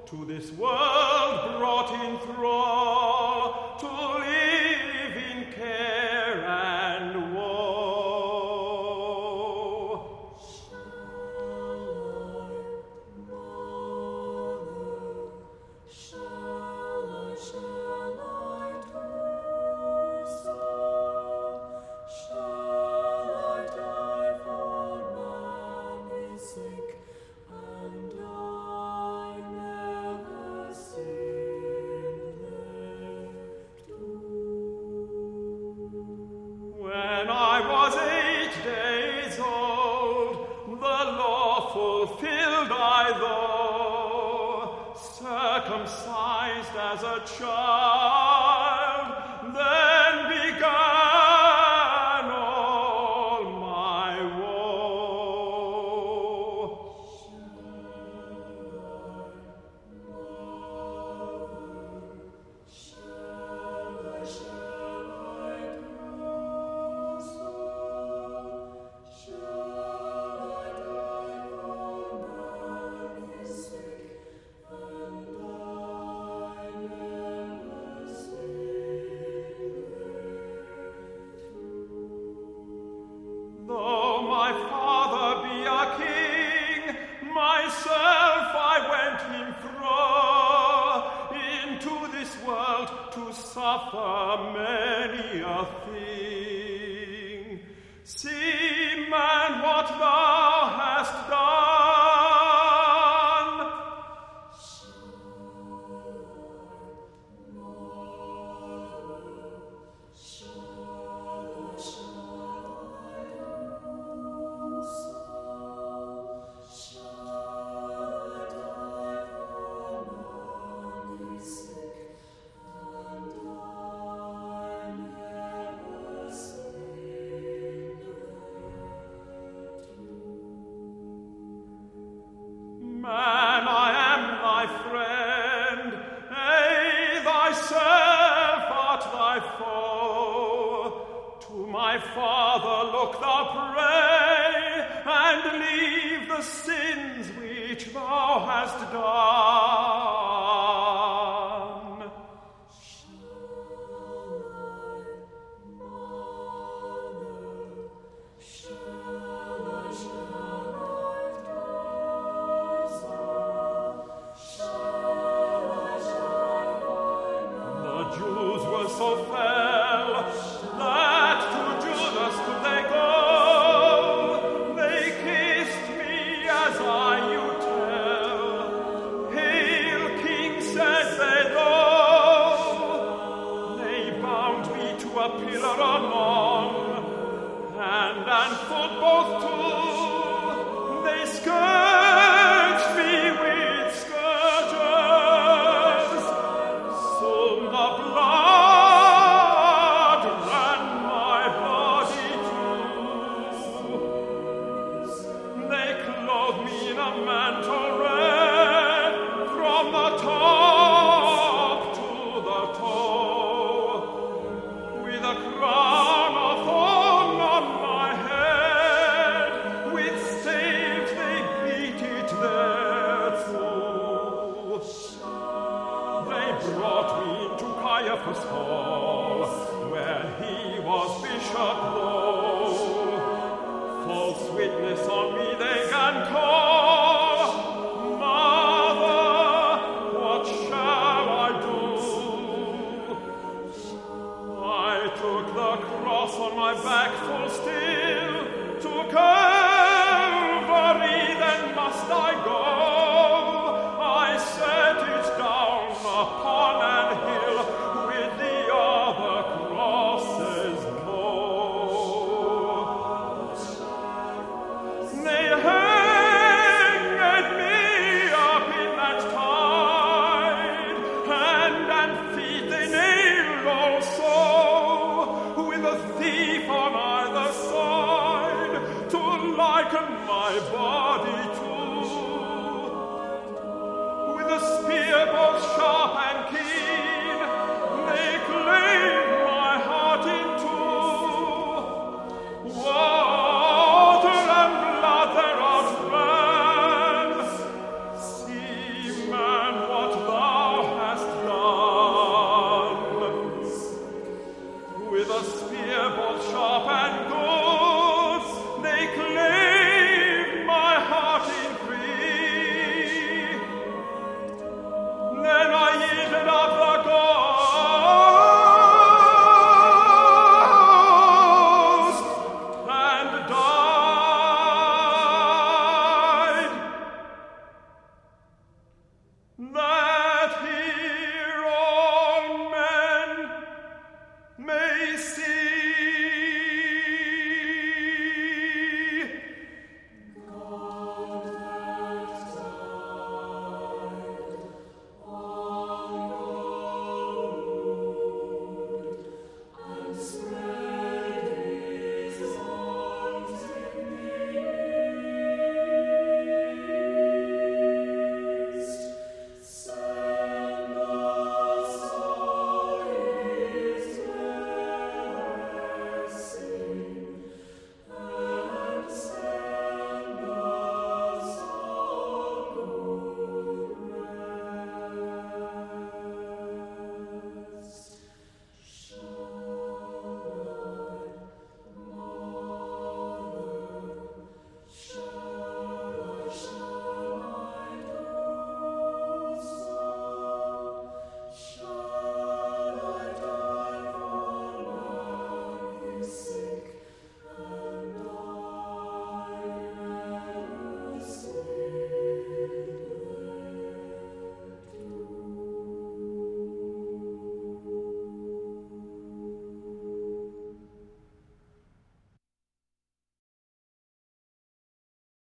to this world brought in thrall, to live in care and woe. Shall I do so? Shall I die for man is sick, and I never sin there too? When I was 8 days old, the law fulfilled I though, circumcised as a child, then began all my woe. Shall I do so? Shall I die for man is sick, and I never sin there? Though my father be a king, myself I went him through into this world to suffer many a thing. See, man, what thou hast done. Man, I am thy friend, thyself art thy foe. To my Father look thou pray, and leave the sins which thou hast done. The Jews were so fell that to Judas could they go. They kissed me as I you tell. Hail, King, said they though. They bound me to a pillar anon, hand and foot both two. They scourged me with scourges. Soon the blood ran my body too. They clothed me in a mantle red from the top to the toe, with a crown of thorn on my head, with staves they beat it thereto. They brought me into Caiaphas' hall, where he was bishop low. False witness on me they can call. Mother, what shall I do? I took the cross on my back full still to Calvary, then must I go. I set it down upon an hill with the other crosses low. They hanged me up in that tide, hand and feet they nailed also, with a thief on either side, to liken my body